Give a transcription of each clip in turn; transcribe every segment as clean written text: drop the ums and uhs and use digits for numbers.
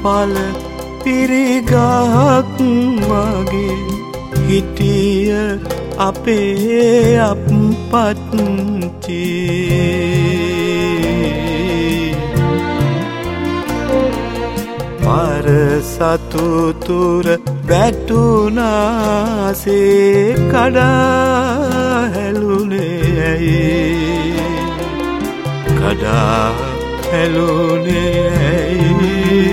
පල පිරිගහක් වගේ හිටිය අපේ අප්පච්චි. මර සතුතුර වැටුනාසේ කඩා හැලුනේ ඇයි, කඩා හැලුනේ ඇයි.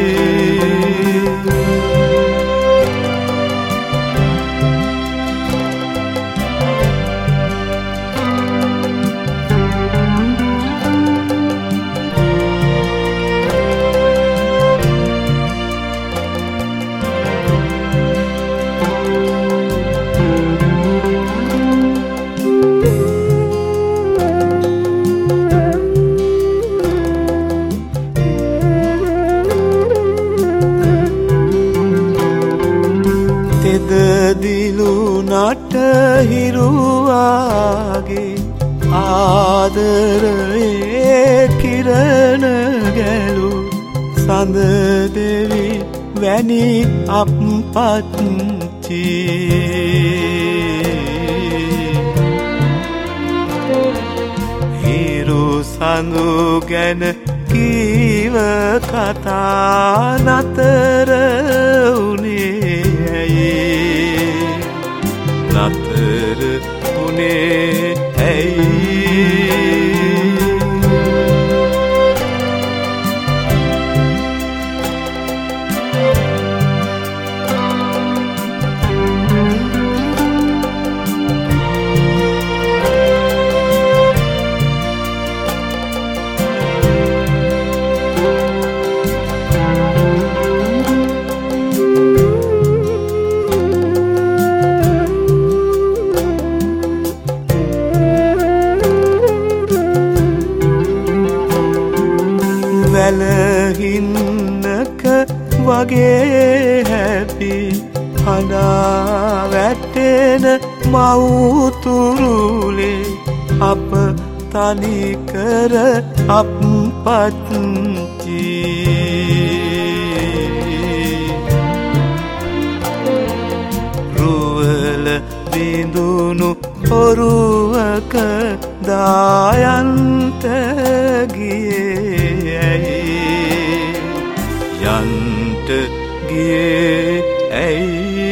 දිලුනට හිරුවාගේ ආදරයේ කිරණ ගැලු සඳ දෙවි වැනි අප්පච්චි. හිරු සඳු ගැන කීව කතා නතර උනේ ඇයි, නතර උනේ ඇයි. වැලහින්නක වගේ හැපි හඬා වැටෙන මව්තුරුලේ අප තනිකර අප්පච්චි. රුවල බිඳුණු ඔරුවක දායන්ත ගියේ ඇයි, යන්ට ගියේ ඇයි.